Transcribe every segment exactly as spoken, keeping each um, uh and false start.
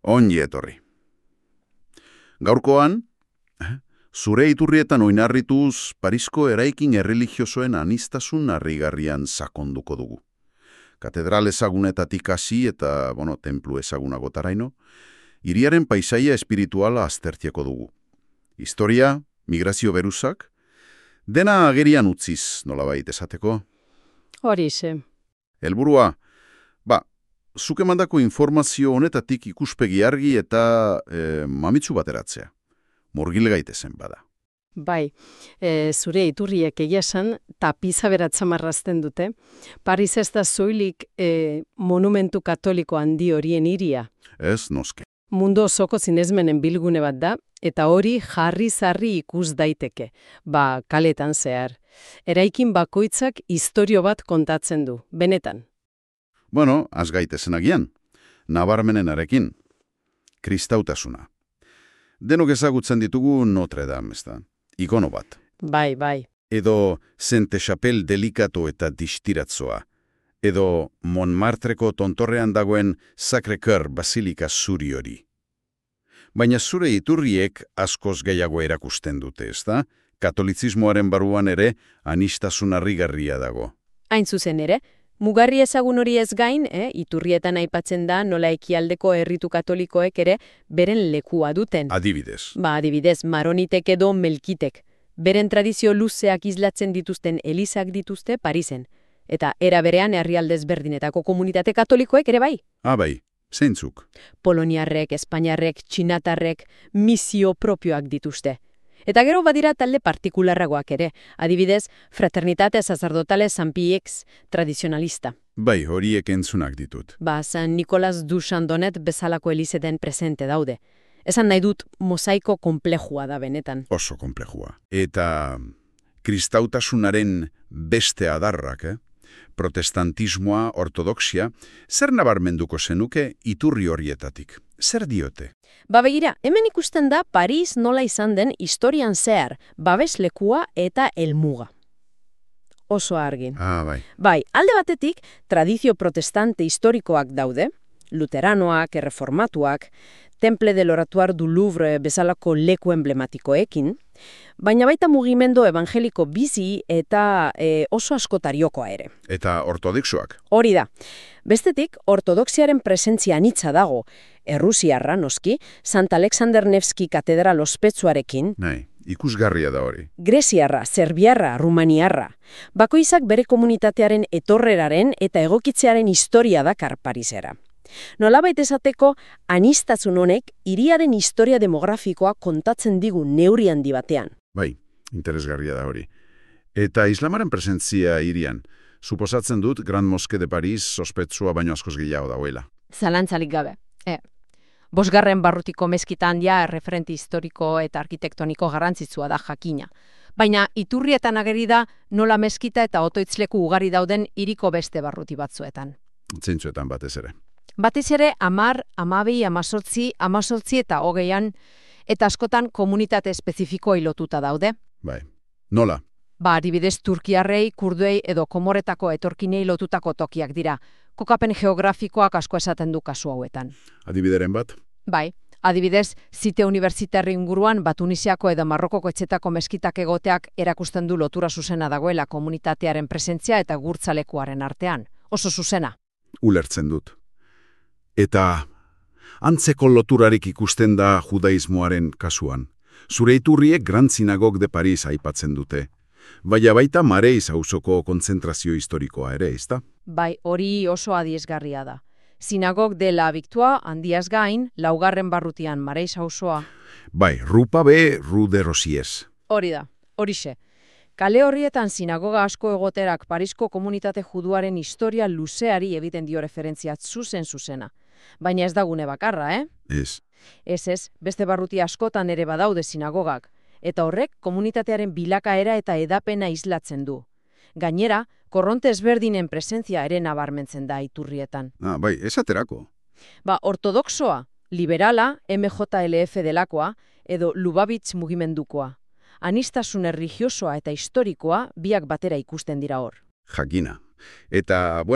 Ongi etorri. Gaurkoan, zure iturrietan oinarrituz Parisko eraikin erreligiosoen anistasun harrigarrian sakonduko dugu. Katedral ezagunetatik hasi eta, bueno, templu ezagunagotaraino, hiriaren paisaia espirituala aztertieko dugu. Historia, migrazio beruzak, dena agerian utziz, nolabait esateko. Horixe. Helburua, ba, zuk emandako informazio honetatik ikuspegi argi eta e, mamitsu bateratzea. Murgil gaitezen bada. Bai, e, zure iturriek egia esan tapiza beratza marrazten dute. Paris ez da zoilik e, monumentu katoliko handi horien hiria. Ez, noske. Mundu osoko zinezmenen bilgune bat da, eta hori jarri-zarri ikus daiteke, ba kaletan zehar. Eraikin bakoitzak istorio bat kontatzen du, benetan. Bueno, az gaitezen agian, nabarmenenarekin, kristautasuna. Denok ezagutzen ditugu Notre Dame, ez da, ikono bat. Bai, bai. Edo Sainte-Chapelle delikato eta distiratzoa. Edo Montmartreko tontorrean dagoen Sacré-Cœur basilika zuri hori. Baina zure iturriek askoz gehiago erakusten dute, ez da? Katolizismoaren baruan ere anistasun harrigarria dago. Hain zuzen ere, mugarri ezagun hori ez gain, eh, iturrietan aipatzen da nola ekialdeko herritu katolikoek ere beren lekua duten. Adibidez. Ba, adibidez, maronitek edo melkitek. Beren tradizio luzeak islatzen dituzten elizak dituzte Parisen. Eta era berean herrialdez berdinetako komunitate katolikoek ere bai. Ah, bai, zeintzuk. Poloniarrek, espainiarrek, txinatarrek, misio propioak dituzte. Eta gero badira talde partikularragoak ere, adibidez, Fraternitate Sacerdotale San Pie tradizionalista. Bai, horiek entzunak ditut. Ba, San Nicolas du Chandonnet bezalako elizeten presente daude. Esan nahi dut mosaiko konplejua da benetan. Oso konplejua. Eta kristautasunaren beste adarrak, eh? Protestantismoa, ortodoxia, zer nabarmenduko zenuke iturri horietatik? Zer diote? Ba begira, hemen ikusten da Paris nola izan den historian zehar, babeslekua eta helmuga. Oso argi. Ah, bai. Bai, alde batetik, tradizio protestante historikoak daude, luteranoak, erreformatuak, Temple del Oratuar du Louvre bezalako leku emblematikoekin, baina baita mugimendu evangeliko bizi eta e, oso askotariokoa ere. Eta ortodoxoak? Hori da. Bestetik, ortodoxiaren presentzia anitza dago, Errusiarra noski, Sant Alexander Nevski katedral ospetsuarekin, Nahi, ikusgarria da hori. Greziarra, Serbiarra, Rumaniarra. Bakoitzak bere komunitatearen etorreraren eta egokitzearen historia dakar Parisera. Nolabait esateko, anistazun honek hiriaren historia demografikoa kontatzen digu neurri handi batean. Bai, interesgarria da hori. Eta islamaren presentzia hirian, suposatzen dut Grand Mosque de Paris sospetsua baino askoz gehiago dagoela. Zalantzarik gabe. E, bosgarren barrutiko meskita handia erreferente historiko eta arkitektoniko garrantzitsua da jakina. Baina iturrietan ageri da nola meskita eta otoitzleku ugari dauden hiriko beste barruti batzuetan. Zeintzuetan batez ere. Batez ere, amar, amabei, amazortzi, amazortzi eta hogeian, eta askotan komunitate espezifikoa lotuta daude. Bai. Nola? Ba, adibidez Turkiarrei, Kurduei edo Komoretako etorkinei lotutako tokiak dira. Kokapen geografikoak asko esaten du kasu hauetan. Adibideren bat? Bai. Adibidez, zite unibertsitarri inguruan, ba Tunisiako edo Marrokoko etxetako meskitak egoteak erakusten du lotura zuzena dagoela komunitatearen presentzia eta gurtzalekuaren artean. Oso zuzena. Ulertzen dut. Eta antzeko loturarik ikusten da judaismoaren kasuan. Zure iturriek Grand Synagogue de Paris aipatzen dute. Baina baita Mareiz auzoko kontzentrazio historikoa ere, ezta? Bai, hori oso adiesgarria da. Synagogue de la Victoire handiaz gain, laugarren barrutian Mareiz auzoa. Bai, Rupa be Rue de Rosiers. Hori da, horixe. Kale horrietan sinagoga asko egoterak Parisko komunitate juduaren historia luzeari egiten dio referentzia zuzen zuzena. Baina ez da gune bakarra, eh? Ez. Ez ez, beste barruti askotan ere badaude sinagogak, eta horrek komunitatearen bilakaera eta edapena islatzen du. Gainera, korronte ezberdinen presentzia ere nabarmentzen da iturrietan. Ah, bai, esaterako. Ba, ortodoxoa, liberala, M J L F delakoa, edo Lubavitch mugimendukoa. Anistasun erligiosoa eta historikoa biak batera ikusten dira hor. Jakina. Eta, bueno,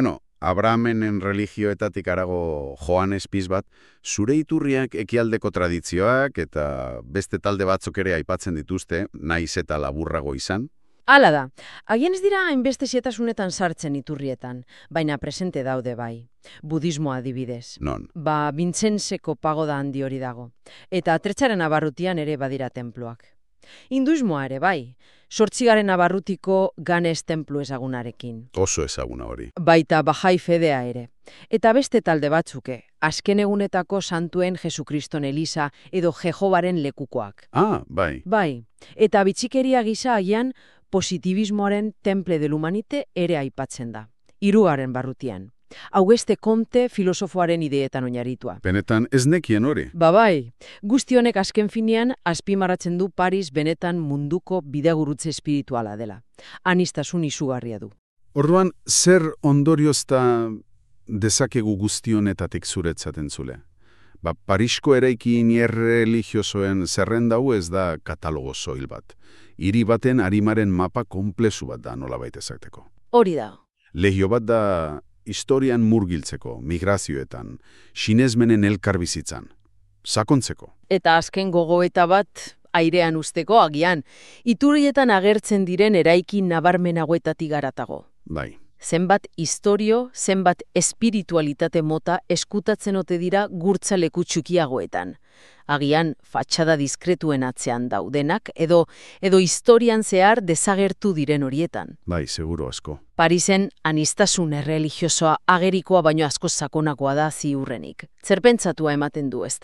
Abrahamenen religioetatik arago Joanes pizbat, zure iturriak ekialdeko tradizioak eta beste talde batzuk ere aipatzen dituzte, naiz eta laburrago izan? Hala da, agian ez dira hainbeste xetasunetan sartzen iturrietan, baina presente daude bai. Budismoa adibidez. Non? Ba, Bintzenseko pagoda handi hori dago. Eta Tretxaren abarrutian ere badira tenpluak. Hinduismoa ere bai, sortzigaren abarrutiko Ganes tenplu ezagunarekin. Oso ezaguna hori. Baita Bahai Fedea ere. Eta beste talde batzuke, azken egunetako santuen Jesukriston Eliza edo Jehobaren lekukoak. Ah, bai. Bai, eta bitxikeria gisa agian positibismoaren temple del humanite ere aipatzen da. Hirugarren barrutian. Auguste Comte filosofoaren ideetan oinarritua. Benetan ez nekien hori. Ba bai, guzti honek azken finean azpimarratzen du Paris benetan munduko bidegurutze espirituala dela. Anistasun izugarria du. Orduan, zer ondoriozta dezakegu guzti honetatik zuretzaten zule? Ba, Parisko eraikin erreligiosoen zerrendau ez da katalogo soil bat. Hiri baten arimaren mapa konplezu bat da nolabait ezateko. Hori da. Legio bat da historian murgiltzeko, migrazioetan, sinesmenen elkarbizitzan, sakontzeko. Eta azken gogoeta bat airean usteko agian, iturrietan agertzen diren eraikin nabarmenagoetatik garatago. Bai. Zenbat historio, zenbat espiritualitate mota eskutatzen ote dira gurtza leku txikiagoetan. Agian fatxada diskretuen atzean daudenak edo edo historian zehar desagertu diren horietan. Bai, seguro asko. Parisen anistasun erreligiosoa agerikoa baino asko sakonakoa da ziurrenik. Zerpentsatua ematen du, ezta?